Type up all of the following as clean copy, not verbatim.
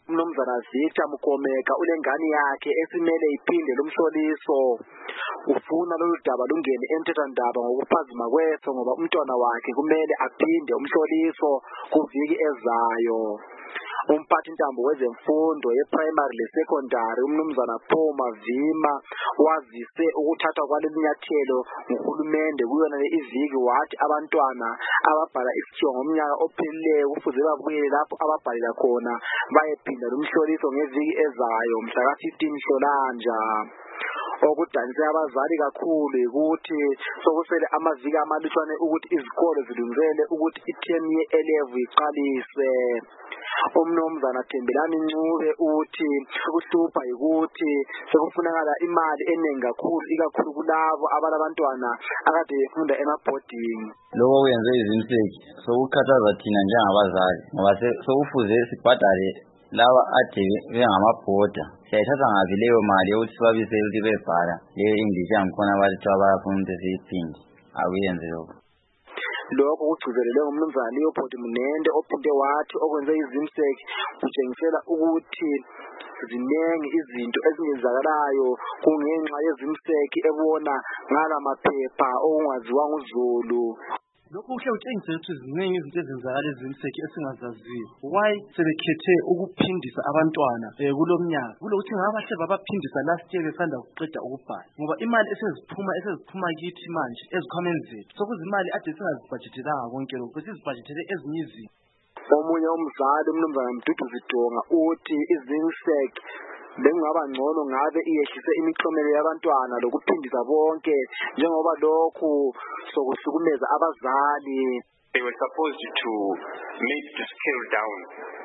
Umnumzana Victor Mkomeka ulengane yakhe esimele iphinde lumhloliso. Ufuna lolu daba lungene emthethwandaba ngokuphazima kwetho ngoba umntwana wakhe kumele aphinde umhloliso kuviki ezayo. Umphathi ntambo wezemfundo ye-primary le-secondary umnumzana Phuma Vima wazise ukuthathwa kwaleli nyathelo nguhulumende kuyona le iviki wathi abantwana ababhala isithiyo ngomnyaka ophelileyo kufuze babuyele lapho ababhalela khona bayephinda lumhloliso ngeviki ezayo mhla ka-15 Nhlolanja. Okudanise abazali kakhulu ukuthi sokusele amaviki amalutshwane ukuthi izikole zilungisele ukuthi i-term ye-11 iqalise. Umnumzana Thembelani Ncube uthi ukuhlupha ukuthi sekufunakala imali eningi kakhulu ikakhulu kulabo abalabantwana akade befunda emabhoding. Lokho kuyenze izinseki sokukhathaza thina njengabazali ngoba sokufuze sibhadale laba ade bengamabhoda. Siyayithatha ngapi leyo mali yokuthi sibabise ukuthi bebhala leyo English yangikhona bathi abafuna ukuthi siyiphinde akuyenze lokho. Lokho kugcizelelwe ngumnumzana Leopold Mnende ophinde wathi okwenze izimseki kutshengisela ukuthi ziningi izinto ezingenzakalayo kungenxa yezimseki ebona ngalamaphepha okungaziwa nguZulu. Lokho kuhle utshengise ukuthi ziningi izinto ezenzakala ezimseki esingazaziyo. Why sebekhethe ukuphindisa abantwana kulomnyaka kulokuthi ngabahle babaphindisa last year besanda kuqeda ukubhala ngoba imali eseziphuma kithi manje ezikhwameni zethu sokuzimali ade singazibhajethelanga konke lokho sizibhajetele ezinye izinto. Omunye umzali umnumzana Mduduzi Donga uthi izimseki bengaba ngcono ngabe iyehlise imiklomelo yabantwana lokuphindisa bonke njengoba lokhu sokuhlukumeza abazali. They were supposed to maybe to scale down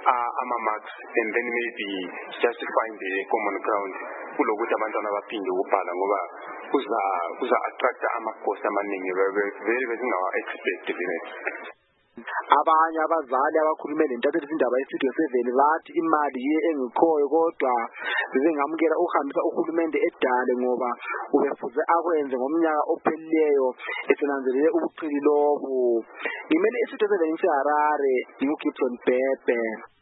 marks and then maybe just find a common ground kulokuthi abantwana baphinde ukubhala ngoba kuza attract amacost amaningi very singawa expect. Abanye abazali abakhulume lentatheli izindaba ye-Studio 7 bathi imali yiye engikhoyo kodwa bebengamukela ukuhambisa uhulumende edale ngoba ubefuze akwenze ngomnyaka ophelileyo esenanzelele ubuqili lobu. Ngimele i-Studio 7 eHarare, ngiuGibson Bhebhe.